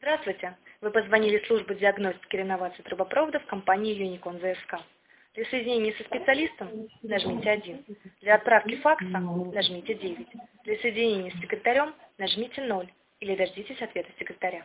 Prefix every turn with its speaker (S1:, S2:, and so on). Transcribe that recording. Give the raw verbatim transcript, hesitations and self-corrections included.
S1: Здравствуйте. Вы позвонили в службу диагностики и реновации трубопроводов компании Юникон ЗСК. Для соединения со специалистом нажмите один. Для отправки факса нажмите девять. Для соединения с секретарем нажмите ноль или дождитесь ответа секретаря.